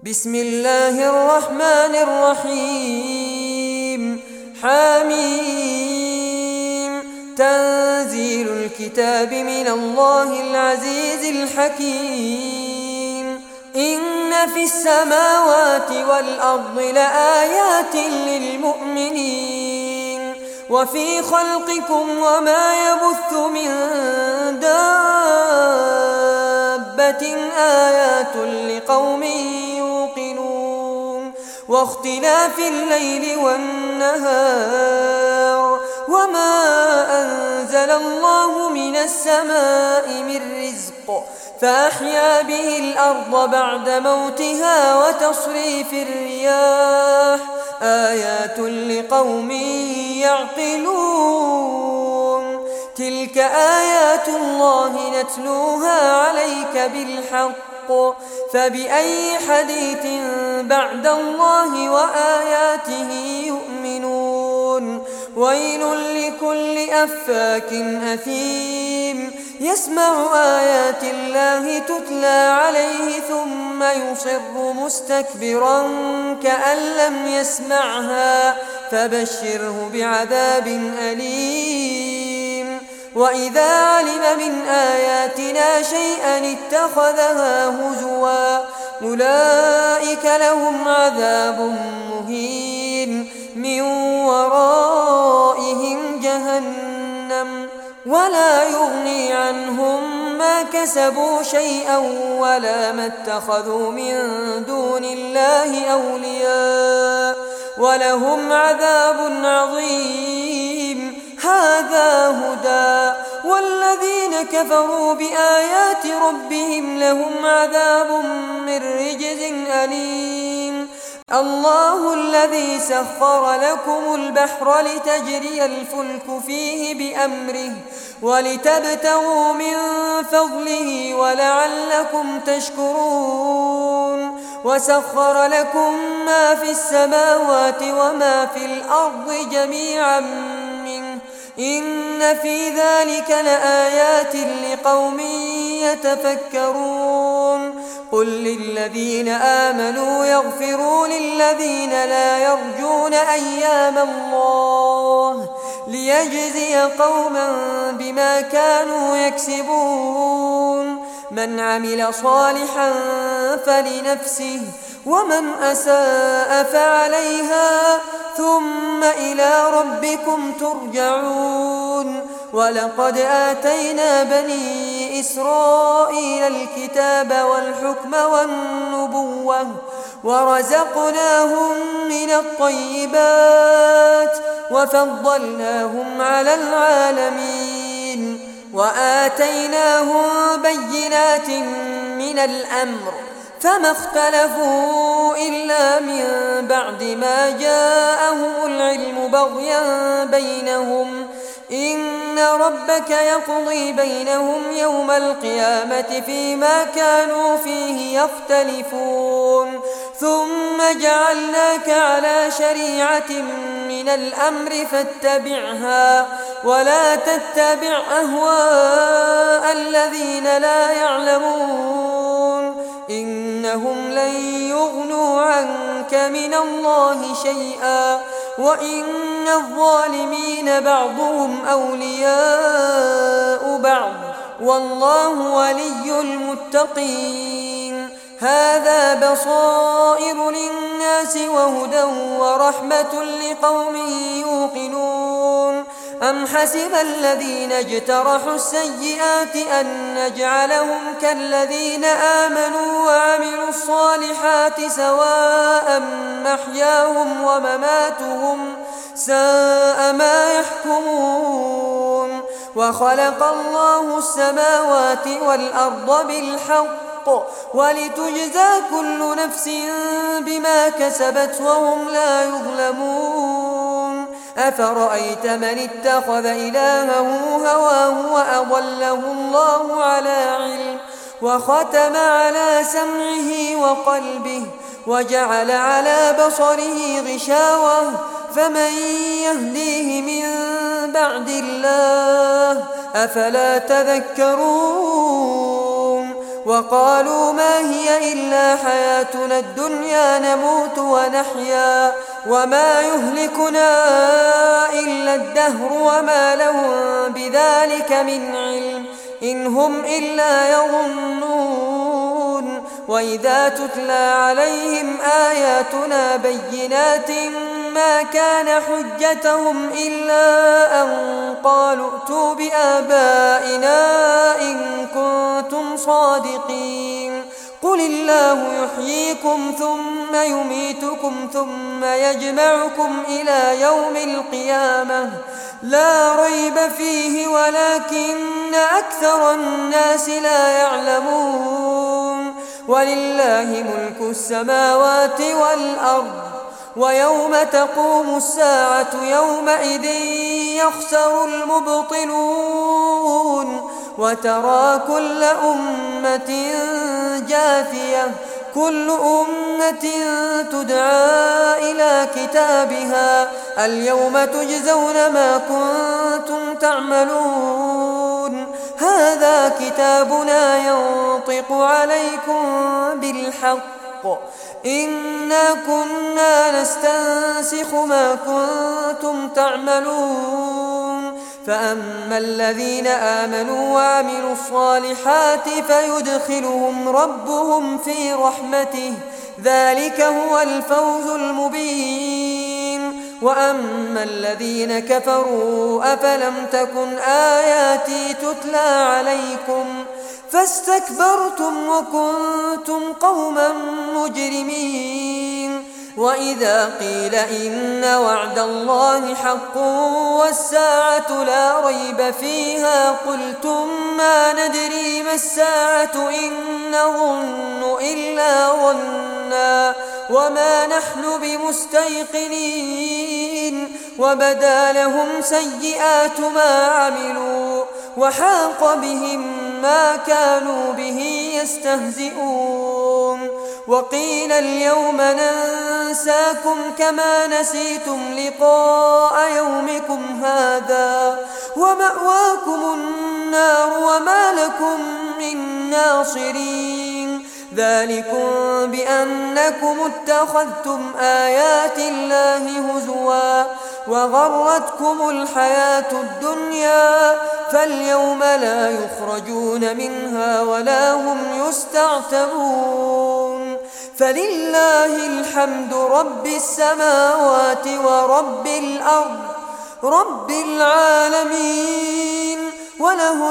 بسم الله الرحمن الرحيم حميم تنزيل الكتاب من الله العزيز الحكيم إن في السماوات والأرض لآيات للمؤمنين وفي خلقكم وما يبث من دابة آيات لقوم يوقنون واختلاف الليل والنهار وما أنزل الله من السماء من رزق فأحيا به الأرض بعد موتها وتصريف الرياح آيات لقوم يعقلون تلك آيات الله نتلوها عليك بالحق فبأي حديث بعد الله وآياته يؤمنون ويل لكل أفاك أثيم يسمع آيات الله تتلى عليه ثم يصر مستكبرا كأن لم يسمعها فبشره بعذاب أليم وإذا علم من آياتنا شيئا اتخذها هزوا أولئك لهم عذاب مهين من ورائهم جهنم ولا يغني عنهم ما كسبوا شيئا ولا ما اتخذوا من دون الله أولياء ولهم عذاب عظيم هذا هدى والذين كفروا بآيات ربهم لهم عذاب من رجز أليم الله الذي سخر لكم البحر لتجري الفلك فيه بأمره ولتبتغوا من فضله ولعلكم تشكرون وسخر لكم ما في السماوات وما في الأرض جميعا منه إن في ذلك لآيات لقوم يتفكرون قل للذين آمنوا يغفروا للذين لا يرجون أيام الله ليجزي قوما بما كانوا يكسبون من عمل صالحا فلنفسه ومن أساء فعليها ثم إلى ربكم ترجعون ولقد آتينا بني إسرائيل الكتاب والحكم والنبوة ورزقناهم من الطيبات وفضلناهم على العالمين وآتيناهم بينات من الأمر فما اختلفوا إلا من بعد ما جاءهم العلم بغيا بينهم إن ربك يقضي بينهم يوم القيامة فيما كانوا فيه يختلفون ثم جعلناك على شريعة من الأمر فاتبعها ولا تتبع أهواء الذين لا يعلمون إنهم لن يغنوا عنك من الله شيئا وإن الظالمين بعضهم أولياء بعض والله ولي المتقين هذا بصائر للناس وهدى ورحمة لقوم يوقنون أم حسب الذين اجترحوا السيئات أن نجعلهم كالذين آمنوا وعملوا الصالحات سواء محياهم ومماتهم ساء ما يحكمون وخلق الله السماوات والأرض بالحق ولتجزى كل نفس بما كسبت وهم لا يظلمون أفرأيت من اتخذ إلهه هواه وأضله الله على علم وختم على سمعه وقلبه وجعل على بصره غشاوة فمن يهديه من بعد الله أفلا تذكرون وقالوا ما هي إلا حياتنا الدنيا نموت ونحيا وما يهلكنا إلا الدهر وما لهم بذلك من علم إن هم إلا يظنون وإذا تتلى عليهم آياتنا بينات ما كان حجتهم إلا أن قالوا ائتوا بآبائنا إن كنتم صادقين قل الله يحييكم ثم يميتكم ثم يجمعكم إلى يوم القيامة لا ريب فيه ولكن أكثر الناس لا يعلمون ولله ملك السماوات والأرض ويوم تقوم الساعة يومئذ يخسر المبطلون وترى كل أمة جاثية كل أمة تدعى إلى كتابها اليوم تجزون ما كنتم تعملون هذا كتابنا ينطق عليكم بالحق إنا كنا نستنسخ ما كنتم تعملون فأما الذين آمنوا وعملوا الصالحات فيدخلهم ربهم في رحمته ذلك هو الفوز المبين وأما الذين كفروا أفلم تكن آياتي تتلى عليكم فاستكبرتم وكنتم قوما مجرمين وإذا قيل إن وعد الله حق والساعة لا ريب فيها قلتم ما ندري ما الساعة إن نظن إلا ظنا وما نحن بمستيقنين وبدا لهم سيئات ما عملوا وحاق بهم ما كانوا به يستهزئون وقيل اليوم ننساكم كما نسيتم لقاء يومكم هذا ومأواكم النار وما لكم من ناصرين ذلكم بأنكم اتخذتم آيات الله هزوا وغرتكم الحياة الدنيا فاليوم لا يخرجون منها ولا هم يستعتبون فلله الحمد رب السماوات ورب الأرض رب العالمين وله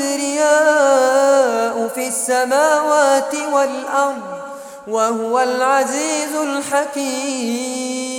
الكبرياء في السماوات والأرض وهو العزيز الحكيم